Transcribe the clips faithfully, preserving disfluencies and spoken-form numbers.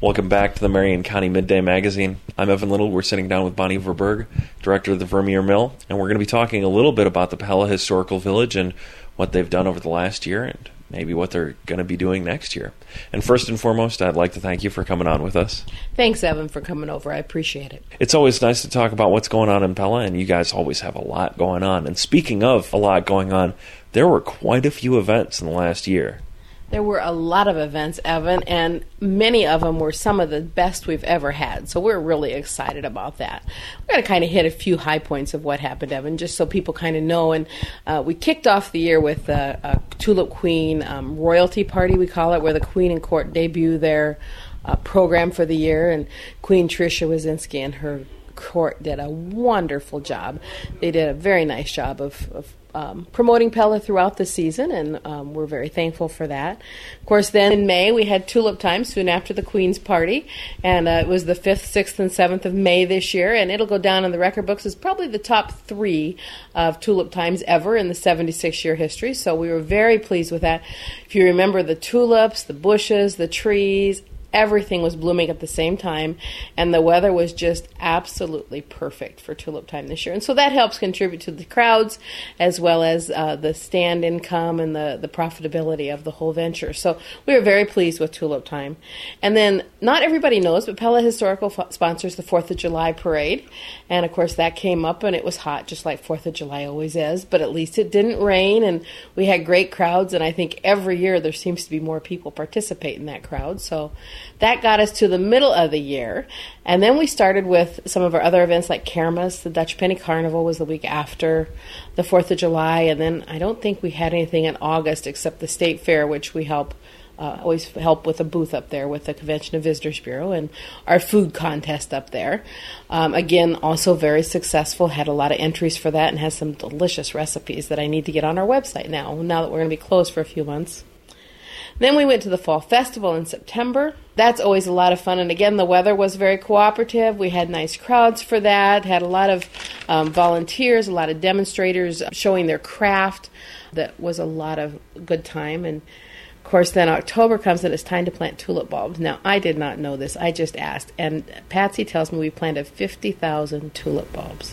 Welcome back to the Marion County Midday Magazine. I'm Evan Little. We're sitting down with Bonnie Verberg, director of the Vermeer Mill, and we're going to be talking a little bit about the Pella Historical Village and what they've done over the last year and maybe what they're going to be doing next year. And first and foremost, I'd like to thank you for coming on with us. Thanks, Evan, for coming over. I appreciate it. It's always nice to talk about what's going on in Pella, and you guys always have a lot going on. And speaking of a lot going on, there were quite a few events in the last year. There were a lot of events, Evan, and many of them were some of the best we've ever had. So we're really excited about that. We're going to kind of hit a few high points of what happened, Evan, just so people kind of know. And uh, we kicked off the year with a, a Tulip Queen um, royalty party, we call it, where the Queen and Court debut their uh, program for the year. And Queen Tricia Wazinski and her court did a wonderful job. They did a very nice job of, of Um, promoting Pella throughout the season, and um, we're very thankful for that. Of course, then in May, we had Tulip Time soon after the Queen's Party, and uh, it was the fifth, sixth, and seventh of May this year, and it'll go down in the record books as probably the top three of Tulip Times ever in the seventy-six-year history, so we were very pleased with that. If you remember the tulips, the bushes, the trees, everything was blooming at the same time, and the weather was just absolutely perfect for Tulip Time this year. And so that helps contribute to the crowds as well as uh, the stand income and the, the profitability of the whole venture. So we were very pleased with Tulip Time. And then not everybody knows, but Pella Historical f- sponsors the fourth of July Parade. And, of course, that came up, and it was hot, just like fourth of July always is. But at least it didn't rain, and we had great crowds. And I think every year there seems to be more people participate in that crowd. So that got us to the middle of the year. And then we started with some of our other events like Kermis. The Dutch Penny Carnival was the week after the fourth of July. And then I don't think we had anything in August except the State Fair, which we help uh, always help with a booth up there with the Convention and Visitors Bureau, and our food contest up there. Um, again, also very successful. Had a lot of entries for that and has some delicious recipes that I need to get on our website now, now that we're going to be closed for a few months. Then we went to the Fall Festival in September. That's always a lot of fun. And again, the weather was very cooperative. We had nice crowds for that, had a lot of um, volunteers, a lot of demonstrators showing their craft. That was a lot of good time. And, of course, then October comes and it's time to plant tulip bulbs. Now, I did not know this. I just asked. And Patsy tells me we planted fifty thousand tulip bulbs.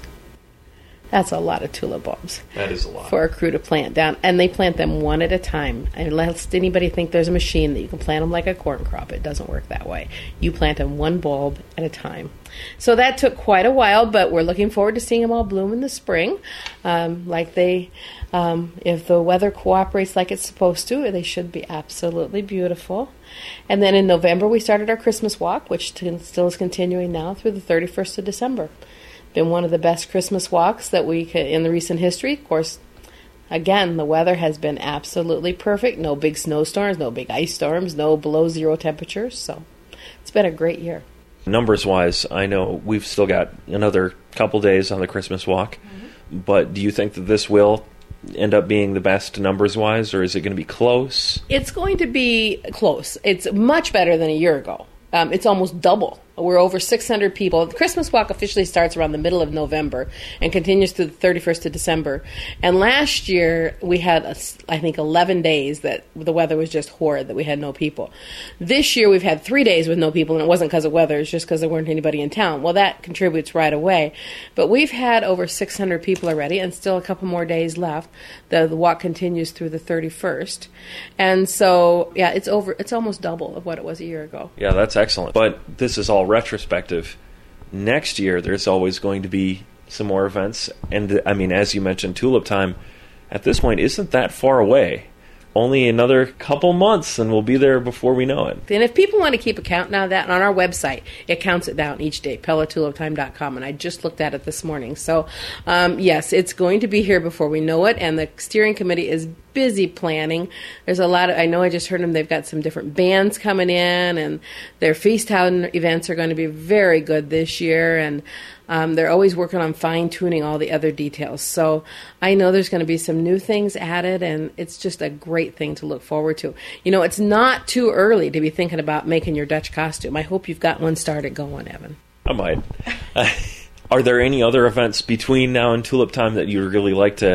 That's a lot of tulip bulbs. That is a lot. For a crew to plant down. And they plant them one at a time. And lest anybody think there's a machine that you can plant them like a corn crop. It doesn't work that way. You plant them one bulb at a time. So that took quite a while, but we're looking forward to seeing them all bloom in the spring. Um, like they, um, if the weather cooperates like it's supposed to, they should be absolutely beautiful. And then in November, we started our Christmas walk, which t- still is continuing now through the thirty-first of December. Been one of the best Christmas walks that we could, in the recent history. Of course, again, the weather has been absolutely perfect. No big snowstorms, no big ice storms, no below zero temperatures. So it's been a great year. Numbers-wise, I know we've still got another couple days on the Christmas walk, mm-hmm. but do you think that this will end up being the best numbers-wise, or is it going to be close? It's going to be close. It's much better than a year ago. Um, it's almost double. We're over six hundred people. The Christmas walk officially starts around the middle of November and continues through the thirty-first of December. And last year, we had, a, I think, eleven days that the weather was just horrid, that we had no people. This year, we've had three days with no people, and it wasn't because of weather. It's just because there weren't anybody in town. Well, that contributes right away. But we've had over six hundred people already, and still a couple more days left. The, the walk continues through the thirty-first. And so, yeah, it's over. It's almost double of what it was a year ago. Yeah, that's excellent. But this is all retrospective. Next year, there's always going to be some more events. And, I mean, as you mentioned, Tulip Time, at this point, isn't that far away. Only another couple months, and we'll be there before we know it. And if people want to keep a count now of that, on our website, it counts it down each day, pella tulip time dot com, and I just looked at it this morning. So, um, yes, it's going to be here before we know it, and the steering committee is busy planning. There's a lot of, I know I just heard them, they've got some different bands coming in, and their Feast Town events are going to be very good this year, and um, they're always working on fine-tuning all the other details. So I know there's going to be some new things added, and it's just a great thing to look forward to. You know, it's not too early to be thinking about making your Dutch costume. I hope you've got one started going, Evan. I might. Uh, are there any other events between now and Tulip Time that you'd really like to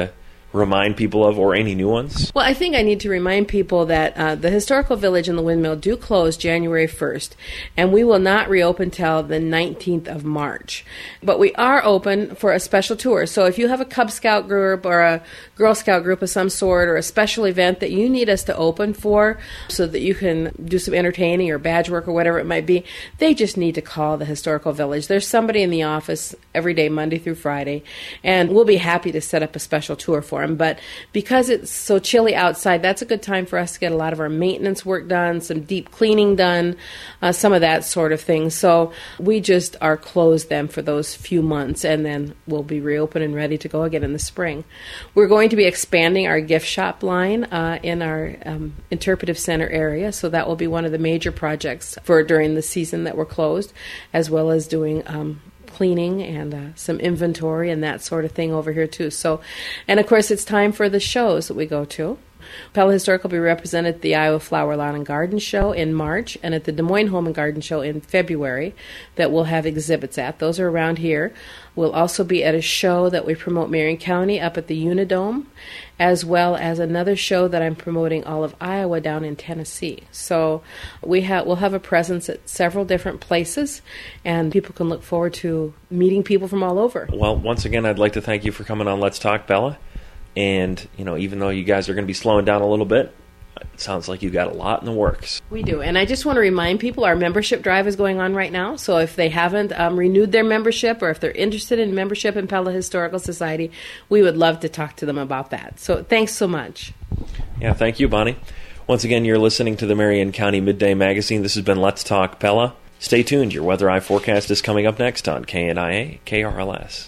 remind people of, or any new ones? Well, I think I need to remind people that uh, the Historical Village and the Windmill do close January first, and we will not reopen till the nineteenth of March. But we are open for a special tour. So if you have a Cub Scout group or a Girl Scout group of some sort, or a special event that you need us to open for so that you can do some entertaining or badge work or whatever it might be, they just need to call the Historical Village. There's somebody in the office every day, Monday through Friday, and we'll be happy to set up a special tour for them. But because it's so chilly outside, that's a good time for us to get a lot of our maintenance work done, some deep cleaning done, uh, some of that sort of thing. So we just are closed then for those few months, and then we'll be reopened and ready to go again in the spring. We're going to be expanding our gift shop line uh, in our um, interpretive center area, so that will be one of the major projects for during the season that we're closed, as well as doing um, cleaning and uh, some inventory and that sort of thing over here too. So, and of course, it's time for the shows that we go to. Pella Historic will be represented at the Iowa Flower Lawn and Garden Show in March, and at the Des Moines Home and Garden Show in February that we'll have exhibits at. Those are around here. We'll also be at a show that we promote Marion County up at the Unidome, as well as another show that I'm promoting all of Iowa down in Tennessee. So we have we'll have a presence at several different places, and people can look forward to meeting people from all over. Well, once again, I'd like to thank you for coming on Let's Talk Bella. And, you know, even though you guys are going to be slowing down a little bit, it sounds like you got a lot in the works. We do. And I just want to remind people our membership drive is going on right now. So if they haven't um, renewed their membership, or if they're interested in membership in Pella Historical Society, we would love to talk to them about that. So thanks so much. Yeah, thank you, Bonnie. Once again, you're listening to the Marion County Midday Magazine. This has been Let's Talk Pella. Stay tuned. Your Weather Eye forecast is coming up next on K N I A K R L S.